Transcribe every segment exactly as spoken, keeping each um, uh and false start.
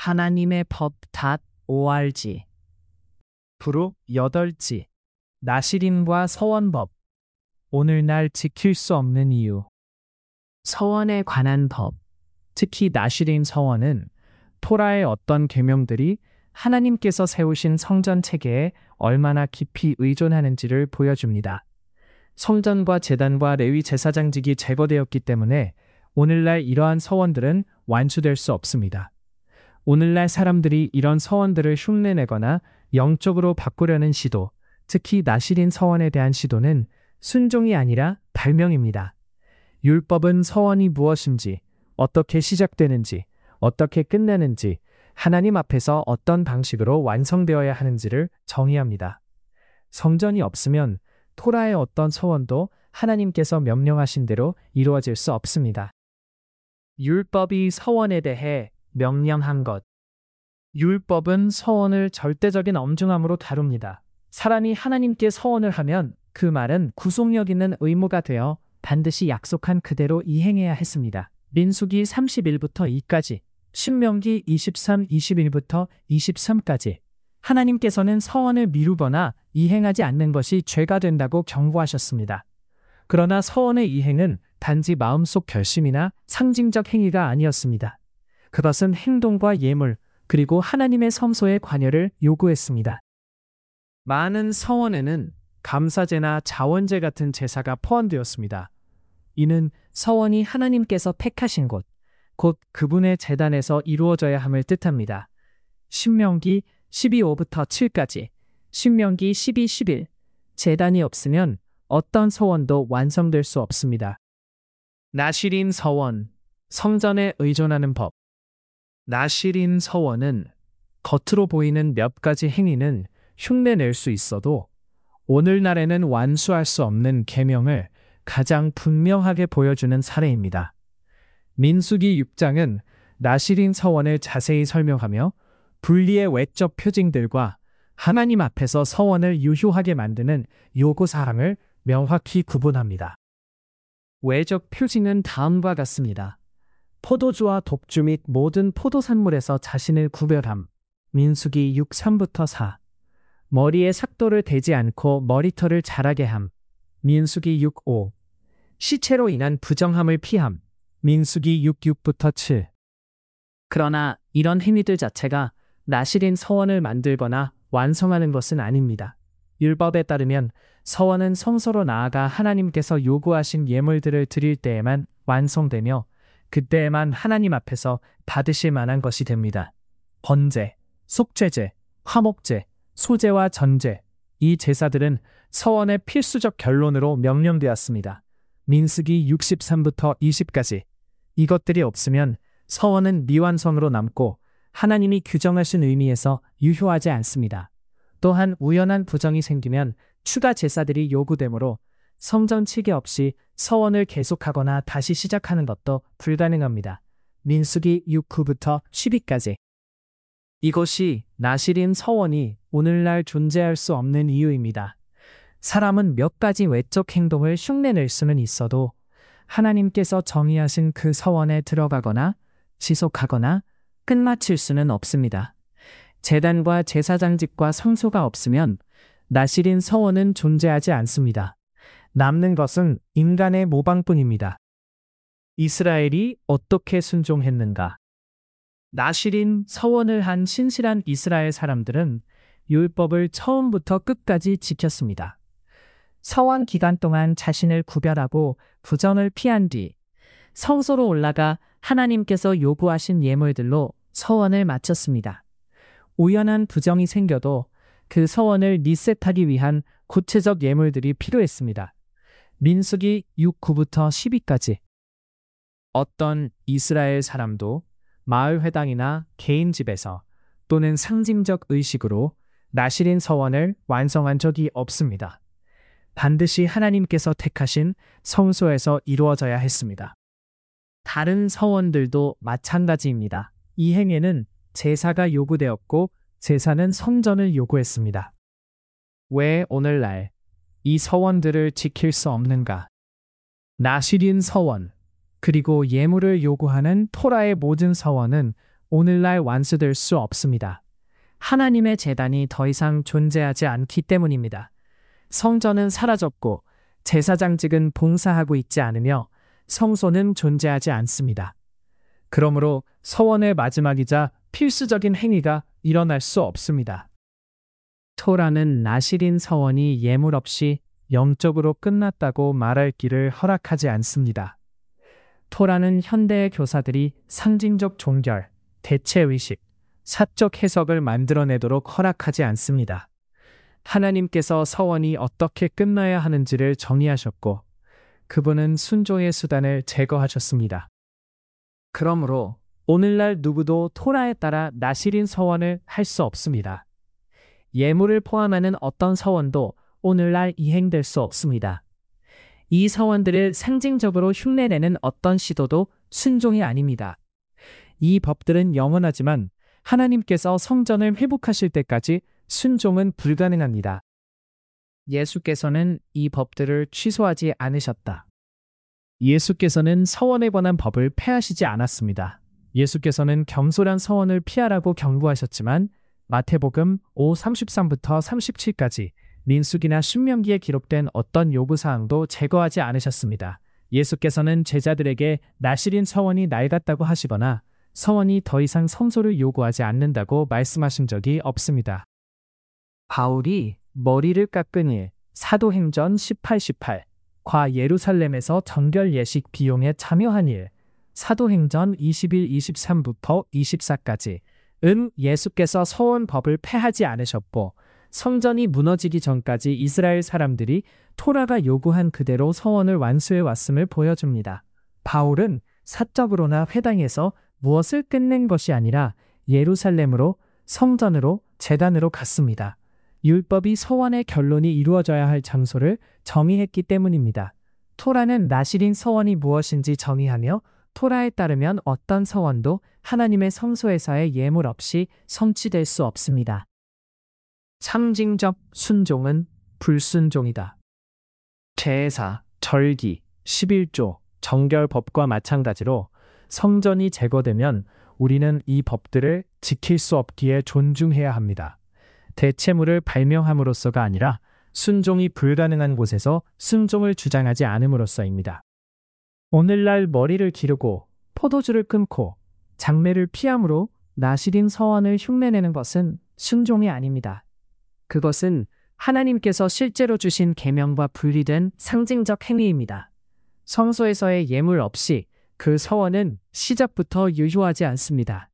하나님의 법 닷 오알지. 부록 여덟지. 나시린과 서원법. 오늘날 지킬 수 없는 이유. 서원에 관한 법, 특히 나시린 서원은 토라의 어떤 계명들이 하나님께서 세우신 성전 체계에 얼마나 깊이 의존하는지를 보여줍니다. 성전과 제단과 레위 제사장직이 제거되었기 때문에 오늘날 이러한 서원들은 완수될 수 없습니다. 오늘날 사람들이 이런 서원들을 흉내내거나 영적으로 바꾸려는 시도, 특히 나시린 서원에 대한 시도는 순종이 아니라 발명입니다. 율법은 서원이 무엇인지, 어떻게 시작되는지, 어떻게 끝내는지, 하나님 앞에서 어떤 방식으로 완성되어야 하는지를 정의합니다. 성전이 없으면 토라의 어떤 서원도 하나님께서 명령하신 대로 이루어질 수 없습니다. 율법이 서원에 대해 명령한 것. 율법은 서원을 절대적인 엄중함으로 다룹니다. 사람이 하나님께 서원을 하면 그 말은 구속력 있는 의무가 되어 반드시 약속한 그대로 이행해야 했습니다. 민수기 삼십일부터 이까지, 신명기 이십삼, 이십일부터 이십삼까지 하나님께서는 서원을 미루거나 이행하지 않는 것이 죄가 된다고 경고하셨습니다. 그러나 서원의 이행은 단지 마음속 결심이나 상징적 행위가 아니었습니다. 그것은 행동과 예물, 그리고 하나님의 성소의 관여를 요구했습니다. 많은 서원에는 감사제나 자원제 같은 제사가 포함되었습니다. 이는 서원이 하나님께서 택하신 곳, 곧 그분의 제단에서 이루어져야 함을 뜻합니다. 신명기 십이 오부터 칠까지, 신명기 십이, 십일, 제단이 없으면 어떤 서원도 완성될 수 없습니다. 나시린 서원, 성전에 의존하는 법. 나시린 서원은 겉으로 보이는 몇 가지 행위는 흉내낼 수 있어도 오늘날에는 완수할 수 없는 계명을 가장 분명하게 보여주는 사례입니다. 민수기 육 장은 나시린 서원을 자세히 설명하며 분리의 외적 표징들과 하나님 앞에서 서원을 유효하게 만드는 요구사항을 명확히 구분합니다. 외적 표징은 다음과 같습니다. 포도주와 독주 및 모든 포도산물에서 자신을 구별함. 민수기 육, 삼부터 사. 머리에 삭도를 대지 않고 머리털을 자라게 함. 민수기 육, 오. 시체로 인한 부정함을 피함. 민수기 육, 육부터 칠. 그러나 이런 행위들 자체가 나시린 서원을 만들거나 완성하는 것은 아닙니다. 율법에 따르면 서원은 성소로 나아가 하나님께서 요구하신 예물들을 드릴 때에만 완성되며 그때에만 하나님 앞에서 받으실 만한 것이 됩니다. 번제, 속죄제, 화목제, 소제와 전제, 이 제사들은 서원의 필수적 결론으로 명령되었습니다. 민수기 육십삼부터 이십까지. 이것들이 없으면 서원은 미완성으로 남고 하나님이 규정하신 의미에서 유효하지 않습니다. 또한 우연한 부정이 생기면 추가 제사들이 요구되므로 성전 치개 없이 서원을 계속하거나 다시 시작하는 것도 불가능합니다. 민수기 육, 구부터 십이까지. 이것이 나시린 서원이 오늘날 존재할 수 없는 이유입니다. 사람은 몇 가지 외적 행동을 흉내낼 수는 있어도 하나님께서 정의하신 그 서원에 들어가거나 지속하거나 끝마칠 수는 없습니다. 제단과 제사장직과 성소가 없으면 나시린 서원은 존재하지 않습니다. 남는 것은 인간의 모방뿐입니다. 이스라엘이 어떻게 순종했는가? 나시린 서원을 한 신실한 이스라엘 사람들은 율법을 처음부터 끝까지 지켰습니다. 서원 기간 동안 자신을 구별하고 부정을 피한 뒤 성소로 올라가 하나님께서 요구하신 예물들로 서원을 마쳤습니다. 우연한 부정이 생겨도 그 서원을 리셋하기 위한 구체적 예물들이 필요했습니다. 민수기 육, 구부터 십이까지. 어떤 이스라엘 사람도 마을 회당이나 개인 집에서 또는 상징적 의식으로 나시린 서원을 완성한 적이 없습니다. 반드시 하나님께서 택하신 성소에서 이루어져야 했습니다. 다른 서원들도 마찬가지입니다. 이 행위는 제사가 요구되었고 제사는 성전을 요구했습니다. 왜 오늘날 이 서원들을 지킬 수 없는가? 나시린 서원, 그리고 예물을 요구하는 토라의 모든 서원은 오늘날 완수될 수 없습니다. 하나님의 제단이 더 이상 존재하지 않기 때문입니다. 성전은 사라졌고 제사장직은 봉사하고 있지 않으며 성소는 존재하지 않습니다. 그러므로 서원의 마지막이자 필수적인 행위가 일어날 수 없습니다. 토라는 나실인 서원이 예물 없이 영적으로 끝났다고 말할 길을 허락하지 않습니다. 토라는 현대의 교사들이 상징적 종결, 대체의식, 사적 해석을 만들어내도록 허락하지 않습니다. 하나님께서 서원이 어떻게 끝나야 하는지를 정의하셨고 그분은 순종의 수단을 제거하셨습니다. 그러므로 오늘날 누구도 토라에 따라 나실인 서원을 할 수 없습니다. 예물을 포함하는 어떤 서원도 오늘날 이행될 수 없습니다. 이 서원들을 상징적으로 흉내내는 어떤 시도도 순종이 아닙니다. 이 법들은 영원하지만 하나님께서 성전을 회복하실 때까지 순종은 불가능합니다. 예수께서는 이 법들을 취소하지 않으셨다. 예수께서는 서원에 관한 법을 폐하시지 않았습니다. 예수께서는 겸손한 서원을 피하라고 경고하셨지만 마태복음 오 삼십삼부터 삼십칠까지 민수기나 신명기에 기록된 어떤 요구사항도 제거하지 않으셨습니다. 예수께서는 제자들에게 나실인 서원이 낡았다고 하시거나 서원이 더 이상 성소를 요구하지 않는다고 말씀하신 적이 없습니다. 바울이 머리를 깎은 일, 사도행전 십팔, 십팔, 과 예루살렘에서 정결 예식 비용에 참여한 일, 사도행전 이십일, 이십삼부터 이십사까지 은 예수께서 서원법을 폐하지 않으셨고 성전이 무너지기 전까지 이스라엘 사람들이 토라가 요구한 그대로 서원을 완수해 왔음을 보여줍니다. 바울은 사적으로나 회당에서 무엇을 끝낸 것이 아니라 예루살렘으로, 성전으로, 제단으로 갔습니다. 율법이 서원의 결론이 이루어져야 할 장소를 정의했기 때문입니다. 토라는 나실인 서원이 무엇인지 정의하며 토라에 따르면 어떤 서원도 하나님의 성소에서의 예물 없이 성취될 수 없습니다. 상징적 순종은 불순종이다. 제사, 절기, 십일조, 정결법과 마찬가지로 성전이 제거되면 우리는 이 법들을 지킬 수 없기에 존중해야 합니다. 대체물을 발명함으로써가 아니라 순종이 불가능한 곳에서 순종을 주장하지 않음으로써입니다. 오늘날 머리를 기르고 포도주를 끊고 장례를 피함으로 나실인 서원을 흉내내는 것은 순종이 아닙니다. 그것은 하나님께서 실제로 주신 계명과 분리된 상징적 행위입니다. 성소에서의 예물 없이 그 서원은 시작부터 유효하지 않습니다.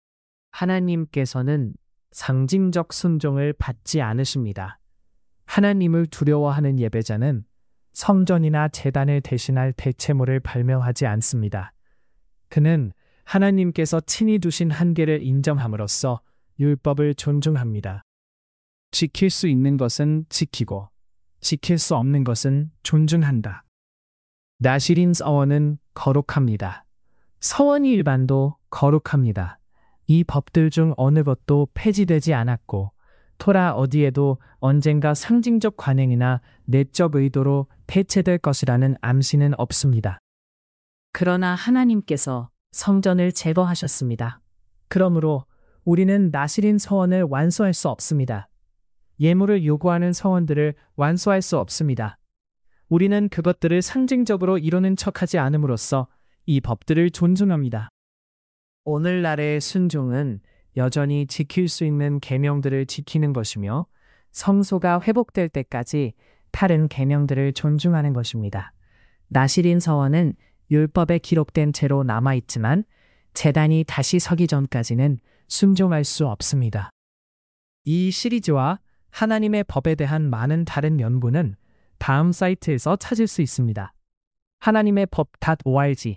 하나님께서는 상징적 순종을 받지 않으십니다. 하나님을 두려워하는 예배자는 성전이나 제단을 대신할 대체물을 발명하지 않습니다. 그는 하나님께서 친히 두신 한계를 인정함으로써 율법을 존중합니다. 지킬 수 있는 것은 지키고 지킬 수 없는 것은 존중한다. 나실인 서원은 거룩합니다. 서원 일반도 거룩합니다. 이 법들 중 어느 것도 폐지되지 않았고 토라 어디에도 언젠가 상징적 관행이나 내적 의도로 폐체될 것이라는 암시는 없습니다. 그러나 하나님께서 성전을 제거하셨습니다. 그러므로 우리는 나실인 서원을 완수할 수 없습니다. 예물을 요구하는 서원들을 완수할 수 없습니다. 우리는 그것들을 상징적으로 이루는 척하지 않음으로써 이 법들을 존중합니다. 오늘날의 순종은 여전히 지킬 수 있는 계명들을 지키는 것이며 성소가 회복될 때까지 다른 계명들을 존중하는 것입니다. 나실인 서원은 율법에 기록된 채로 남아있지만 제단이 다시 서기 전까지는 순종할 수 없습니다. 이 시리즈와 하나님의 법에 대한 많은 다른 연구는 다음 사이트에서 찾을 수 있습니다. 하나님의 법 닷 오알지